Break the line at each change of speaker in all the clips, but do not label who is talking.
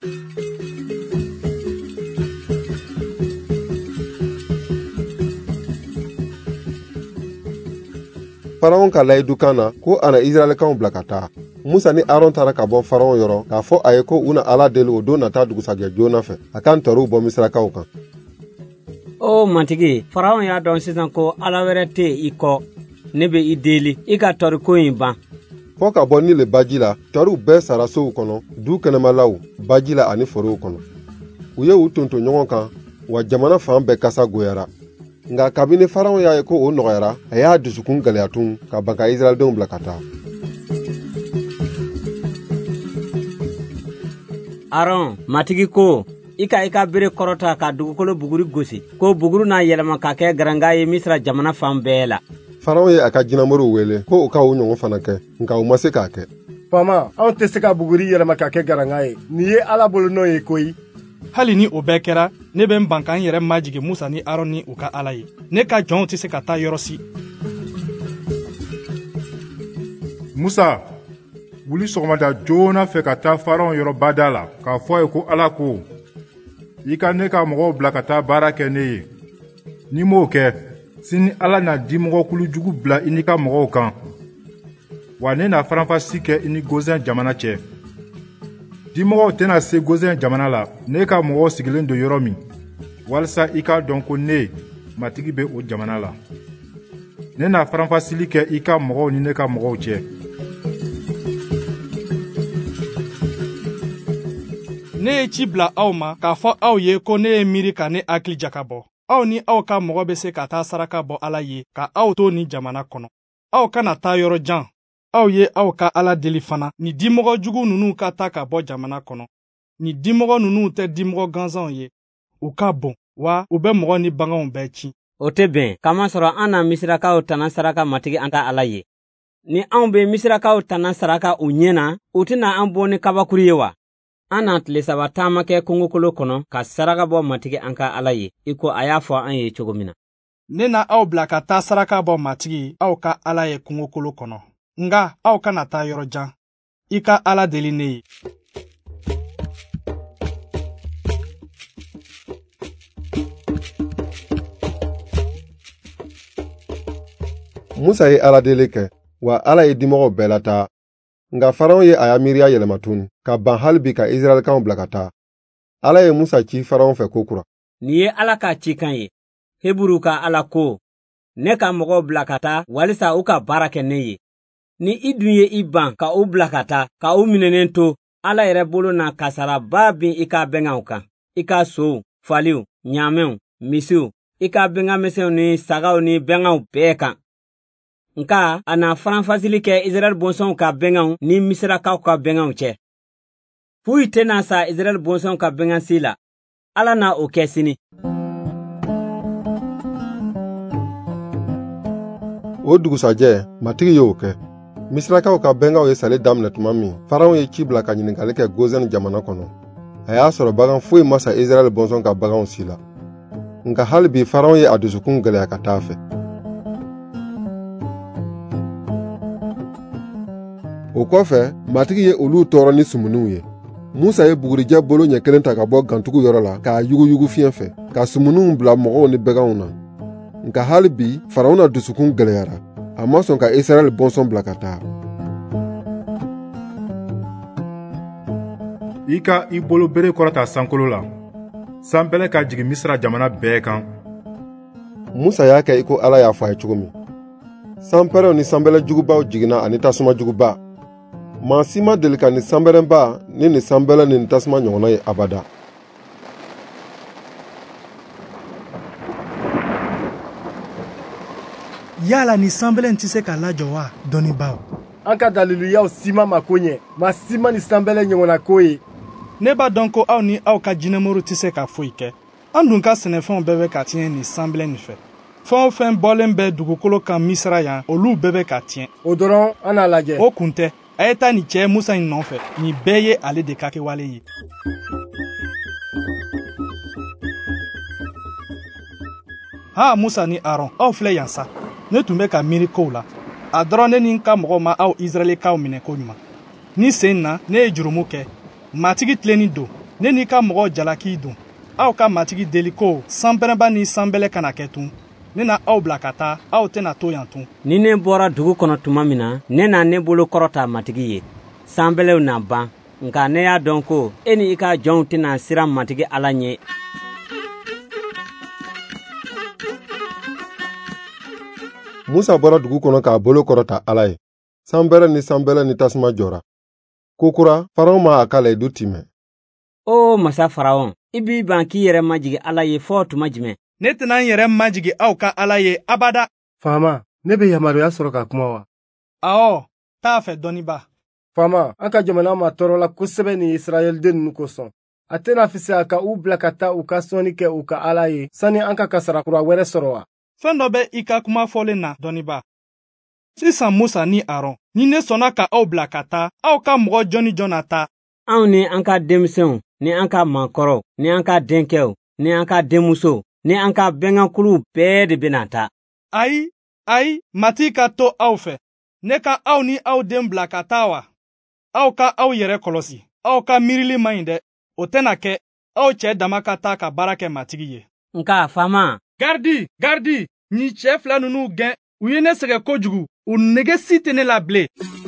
Faraon ka layidu kan na ko ana Israɛlɛkanw bila ka taa. Musa ni Aron taara ka bɔ Faraon yɔrɔ k'a fɔ a ye ko u na Ala deli o don nata dugusajɛ joona fɛ a ka ntɔriw bɔ Misirakaw kan.
O matigi, Faraon y'a dɔn sisan ko Ala wɛrɛ tɛ i kɔ, ne bɛ i deli i ka tɔriko in ban.
Fɔ ka bɔ Nile baji la, tɔriw bɛɛ sara sow kɔnɔ, du kɛnɛmalaw, baji la ani forow kɔnɔ. U ye u tonto ɲɔgɔn kan, wa jamana fan bɛɛ kasa goyara. Nka kabini Faraon y'a ye ko o nɔgɔyara, a y'a dusukun gɛlɛya tun ka ban ka Israɛldenw bila ka taa.
Aron, matigi ko, i ka bere kɔrɔta ka dugukolo buguri gosi, ko buguru n'a yɛlɛma ka kɛ garanga ye Misira jamana fan bɛɛ la.
Faraon ye a ka jinɛmɔriw wele ko u ka o ɲɔgɔn fana kɛ, nka u ma se k'a kɛ.
Faama, anw tɛ se ka buguri yɛlɛma ka kɛ garanga ye. Nin ye Ala bolo nɔ ye koyi.
Hali ni o bɛɛ kɛra, ne bɛ n ban k'an yɛrɛ majigi Musa ni Aron ni u ka Ala ye. Ne ka jɔnw tɛ se ka taa yɔrɔ si.
Musa, wuli sɔgɔmada joona fɛ ka taa Faraon yɔrɔ bada la k'a fɔ ye ko Ala ko i ka ne ka mɔgɔw bila ka taa baara kɛ ne ye. Ni m'o kɛ, sini Ala na dimɔgɔkulu jugu bila i ni ka mɔgɔw kan, wa ne na faranfasi kɛ i ni Gozɛn jamana cɛ. Dimɔgɔw tɛna se Gozɛn jamana la, ne ka mɔgɔw sigilen don yɔrɔ min, walasa i k'a dɔn ko ne, matigi bɛ o jamana la. Ne na faranfasili kɛ i ka mɔgɔw ni ne ka mɔgɔw cɛ.
Ne ye ci bila aw ma k'a fɔ aw ye ko ne ye miiri ka ne hakili jakabɔ. Aw ni aw ka mɔgɔ bɛ se ka taa saraka bɔ Ala ye ka aw to ni jamana kɔnɔ. Aw kana taa yɔrɔ jan. Aw ye aw ka Ala deli fana, ni dimɔgɔ jugu ninnu ka taa ka bɔ jamana kɔnɔ. Ni dimɔgɔ ninnu tɛ dimɔgɔ gansanw ye. U ka bon, wa u bɛ mɔgɔ ni baganw bɛɛ ci.
O tɛ bɛn, kamasɔrɔ an na Misirakaw tana saraka matigi an ka Ala ye. Ni anw bɛ Misirakaw tana saraka u ɲɛ na, u tɛna an bɔ ni kabakuru ye wa? An na tile 3 taama kɛ kongokolo kɔnɔ ka saraka bɔ matigi an ka Ala ye, i ko a y'a fɔ an ye cogo min na.
Ne na aw bila ka taa saraka bɔ matigi aw ka Ala ye kongokolo kɔnɔ. Nga aw kana taa yɔrɔ jan. I ka Ala deli ne ye.
Musa ye Ala deli kɛ, wa Ala ye dimɔgɔw bɛɛ lataa. Nka Faraon ye a ya miiriya yɛlɛma tun ka ban hali bi ka Israɛlɛkanw bila ka taa. Ala ye Musa ci Faraon fɛ ko kura.
Nin ye Ala ka cikan ye. Heburu ka Ala ko, ne ka mɔgɔw bila ka taa walisa u ka baara kɛ ne ye. Ni i dun ye i ban ka u bila ka taa, ka u minɛnen to, Ala yɛrɛ bolo na kasaraba bin i ka bɛnkanw kan. I ka sow, faliw, ɲaamɛw, misiw, i ka bɛnkanmisɛnw ni sagaw ni bɛnkanw bɛɛ kan. Nka a na faranfasili kɛ Israɛl bɔnsɔnw ka bɛnkanw ni Misirakaw ka bɛnkanw cɛ. Foyi tɛna sa Israɛl bɔnsɔnw ka bɛnkansi la. Ala na o kɛ sini.
O dugusajɛ, matigi y'o kɛ. Misirakaw ka bɛnkanw ye sali daminɛ tuma min, Faraon ye ci bila ka ɲininkali kɛ Gozɛn jamana kɔnɔ. A y'a sɔrɔ bagan foyi ma sa Israɛl bɔnsɔn ka baganw si la. Nka hali bi Faraon ye a dusukun gɛlɛya ka taa fɛ. O kɔfɛ, matigi ye olu tɔɔrɔ ni sumuninw ye. Musa ye bugurijɛ bolo ɲɛ kelen ta ka bɔ gantugu yɔrɔ la k'a yuguyugu fiɲɛ fɛ, ka sumuninw bila mɔgɔw ni bɛganw na. Nka hali bi, Faraon na dusukun gɛlɛyara. A ma sɔn ka Israɛl bɔnsɔn bila ka taa.
I ka i bolo bere kɔrɔta sankolo la. Sanbɛlɛ ka jigin Misira jamana bɛɛ kan.
Musa y'a kɛ i ko Ala y'a fɔ a ye cogo min. Sanpɛrɛw ni sanbɛlɛ jugubaw jiginna ani tasuma juguba. Maa si ma deli ka ni sanbɛrɛba ni sanbɛlɛ ni tasuma ɲɔgɔnna ye abada.
Yala ni sanbɛlɛ tɛ se ka lajɔ wa, dɔnnibaaw?
An ka daliluyaw si ma mako ɲɛ, maa si ma ni sanbɛlɛ ɲɔgɔnna ko ye.
Ne b'a dɔn ko aw ni aw ka jinɛmɔriw tɛ se ka foyi kɛ. An dun ka sɛnɛfɛnw bɛɛ bɛ ka tiɲɛ ni sanbɛlɛ nin fɛ. Fɛn o fɛn bɔlen bɛ dugukolo kan Misira yan, olu bɛɛ bɛ ka tiɲɛ.
O dɔrɔn an n'a lajɛ.
O kun tɛ. A ye taa ni cɛ Musa in nɔfɛ. Nin bɛɛ ye ale de ka kɛwale ye. Ha Musa ni Aron, aw filɛ yan sa. Ne tun bɛ ka miiri kow la. A dɔrɔn ne ni n ka mɔgɔw ma aw Israɛlikaw minɛ ko ɲuman. Ni sen na, ne ye jurumu kɛ. Matigi tilenni don. ne n'i ka mɔgɔw jalaki dun aw ka matigi deli ko sanpɛrɛnba ni sanbɛlɛ kana kɛ tun ne na aw bila ka taa aw tɛna to yan tun.
Ni ne bɔra dugu kɔnɔ tuma min na ne na ne bolo kɔrɔta matigi ye sanbɛlɛw na ban nka ne y'a dɔn ko e ni i ka jɔnw tɛna siran matigi Ala ɲɛ.
Musa bɔra dugu kɔnɔ k'a bolo kɔrɔta Ala ye. Sanbɛlɛ ni tasuma jɔra. Kokura Faraon ma a ka layidu timɛ.
O masa Faraon, i b'i ban k'i yɛrɛ majigi Ala ye fɔ tuma jumɛn?
Ne tɛna n yɛrɛ majigi aw ka Ala ye abada.
Faama, ne bɛ yamaruya sɔrɔ ka kuma wa?
Awɔ, t'a fɛ dɔnniba.
Faama, an ka jamana ma tɔɔrɔla kosɛbɛ ni Israɛliden ninnu kosɔn. A tɛna fisaya ka u bila ka taa u ka sɔnni kɛ u ka Ala ye sani an ka kasara kura wɛrɛ sɔrɔ wa?
Fɛn dɔ bɛ i ka kuma fɔlen na dɔnniba. Sisan Musa ni Aron, ni ne sɔnna ka aw bila ka taa, aw ka mɔgɔ jɔn ni jɔn na taa?
Anw ni an ka denmisɛnw, ni an ka maakɔrɔw, ni an ka denkɛw, ni an ka denmusow, ni an ka bɛŋakuluw bɛɛ de bɛna taa.
Ayi, matigi ka to aw fɛ. Ne ka aw ni aw den bila ka taa wa? Aw ka aw yɛrɛ kɔlɔsi. Aw ka miirili man ɲi dɛ. O tɛna kɛ. Aw cɛ dama ka taa ka baara kɛ matigi ye.
Nka faama.
Gardi! Ni cɛ fila ninnu gɛn. U ye ne sɛgɛ kojugu. U nege si tɛ ne la bilen.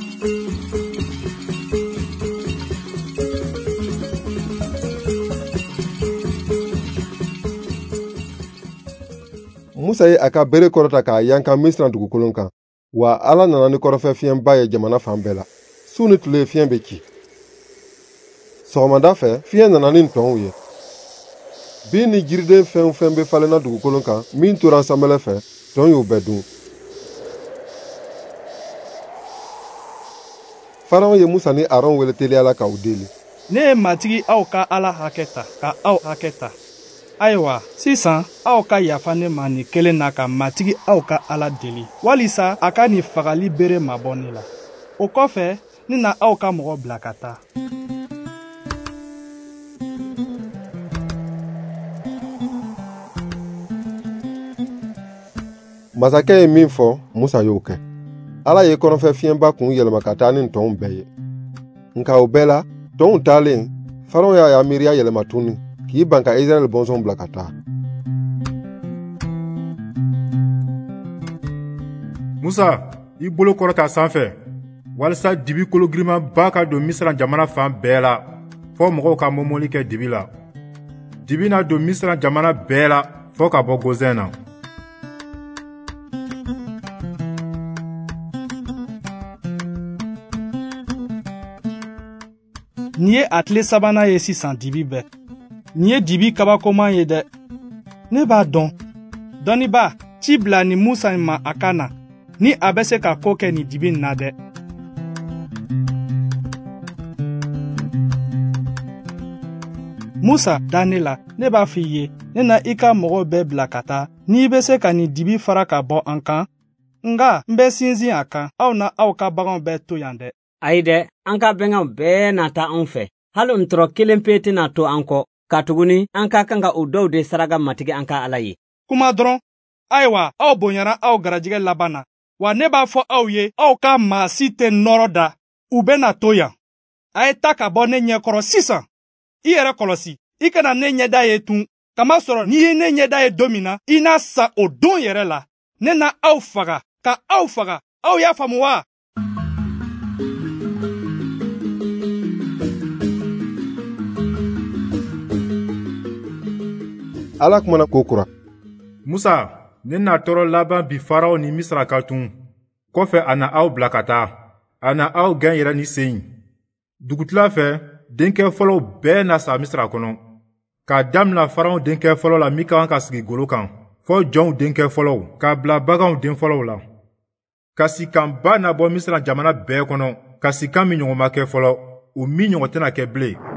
Musa ye a ka bere kɔrɔta k'a yanka Misira dugukolon kan, wa Ala nana ni kɔrɔfɛ fiɲɛba ye jamana fan bɛɛ la. Su ni tile fiɲɛ bɛ ci. Sɔgɔmada fɛ, fiɲɛ nana ni ntɔnw ye. Bin ni jiriden fɛn o fɛn bɛ falenna dugukolon kan, min tora sanbɛlɛ fɛ, tɔn y'o bɛɛ dun. Faraon ye Musa ni Aron wele teliya la k'aw deli.
Ne ye matigi aw ka Ala hakɛ ta, ka aw hakɛ ta. Ayiwa, sisan aw ka yafa ne ma nin kelen na ka matigi aw ka Ala deli, walisa a ka nin fagali bere mabɔ ne la. O kɔfɛ, ne na aw ka mɔgɔ bila ka taa.
Masakɛ ye min fɔ, Musa y'o kɛ. Ala ye kɔnɔfɛ fiɲɛba kun yɛlɛma ka taa ni tɔnw bɛɛ ye. Nka o bɛɛ la, tɔnw taalen, Faraon y'a miiriya yɛlɛma tuguni k'i ban ka Israɛl bɔnsɔnw bila ka taa.
Musa, i bolo kɔrɔta sanfɛ walisa dibi kologirimanba ka don Misira jamana fan bɛɛ la fɔ mɔgɔw ka mɔmɔli kɛ dibi la. Dibi na don Misira jamana bɛɛ la fɔ ka bɔ Gozɛn na.
Nin ye a tile sabanan ye sisan dibi bɛɛ. Nin ye dibi kabakoman ye dɛ. Ne b'a dɔn. Dɔnniba, ci bila ni Musa in ma a ka na, ni a bɛ se ka ko kɛ nin dibi in na dɛ. Musa, da ne la, ne b'a f'i ye, ne na i ka mɔgɔw bɛɛ bila ka taa, n'i bɛ se ka nin dibi fara ka bɔ an kan, nga n bɛ sinsin a kan, aw na aw ka baganw bɛɛ to yan dɛ.
Ayi dɛ, an ka bɛŋɛw bɛɛ na taa anw fɛ. Hali ntɔrɔ kelen pe tɛna to an kɔ, ka tuguni an ka kan ka o dɔw de saraka matigi an ka Ala ye.
Kuma dɔrɔn, ayiwa, aw bonyara aw garajɛgɛ laban na, wa ne b'a fɔ aw ye, aw ka maa si tɛ nɔrɔ da, u bɛna to yan. A ye ta ka bɔ ne ɲɛkɔrɔ sisan. I yɛrɛ kɔlɔsi, i kana ne ɲɛda ye tun, kamasɔrɔ n'i ye ne ɲɛda ye don min na, i n'a sa o don yɛrɛ la. Ne na aw faga, ka aw faga, aw y'a faamu wa?
Ala kumana kokura.
Musa, ne na tɔɔrɔ laban bi Faraon ni Misira ka tun. Kɔfɛ a na aw bila ka taa. A na aw gɛn yɛrɛ ni sen. Dugutila fɛ, denkɛ fɔlɔw bɛɛ na sa Misira kɔnɔ. K'a damina Faraon denkɛ fɔlɔ la min ka kan ka sigi golo kan, fɔ jɔnw denkɛ fɔlɔw, k'a bila baganw den fɔlɔw la. Kasikanba na bɔ Misira jamana bɛɛ kɔnɔ, kasikan min ɲɔgɔn ma kɛ fɔlɔ, o min ɲɔgɔn tɛna kɛ bilen.